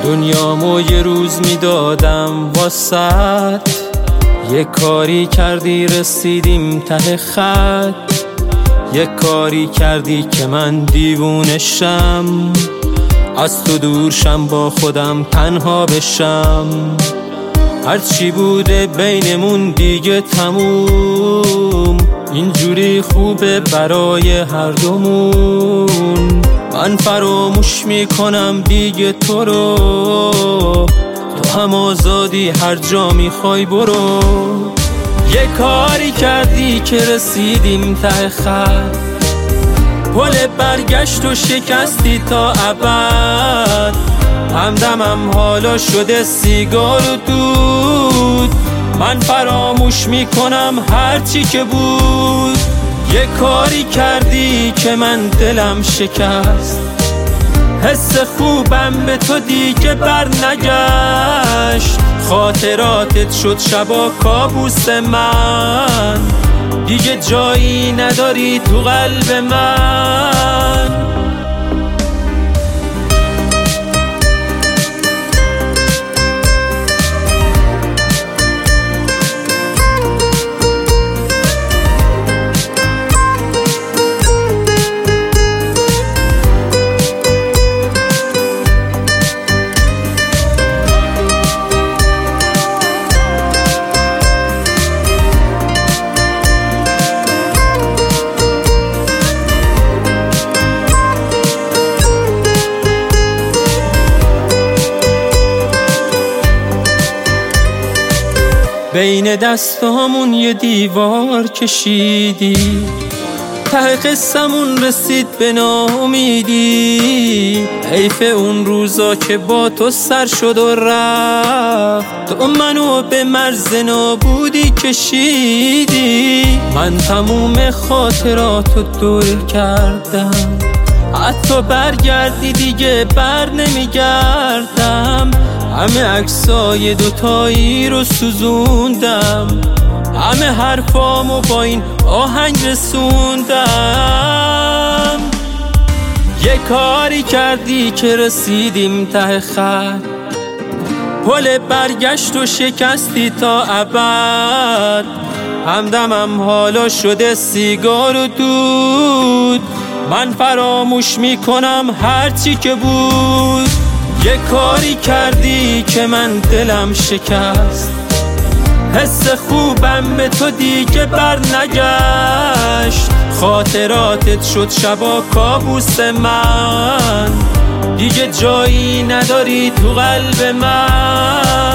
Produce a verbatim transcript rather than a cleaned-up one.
دنیامو یه روز میدادم واسط، یه کاری کردی رسیدیم ته خط. یه کاری کردی که من دیوونشم، از تو دورشم با خودم تنها بشم. هرچی بوده بینمون دیگه تموم، اینجوری خوبه برای هر دومون. من فراموش میکنم دیگه تو رو، تو هم آزادی هر جا میخوای برو. یه کاری کردی که رسیدیم ته خط، پل برگشت و شکستی تا ابد. همدمم حالا شده سیگار و دود، من فراموش میکنم هرچی که بود. یه کاری کردی که من دلم شکست، حس خوبم به تو دیگه بر نگشت. خاطراتت شد شبا کابوس من، دیگه جایی نداری تو قلب من. بین دستامون یه دیوار کشیدی، ته قصمون رسید به ناامیدی. حیف اون روزا که با تو سر شد و رفت، تو منو به مرز نابودی کشیدی. من تموم خاطراتو دور کردم، حتی برگردی دیگه بر نمیگردم. همه عکسای دوتایی رو سوزوندم، همه حرفامو با این آهنگ رسوندم. یه کاری کردی که رسیدیم ته خط، پل برگشت و شکستی تا ابد. همدمم حالا شده سیگار و دود، من فراموش میکنم هرچی که بود. یه کاری کردی که من دلم شکست، حس خوبم به تو دیگه بر نگشت. خاطراتت شد شبا کابوس من، دیگه جایی نداری تو قلب من.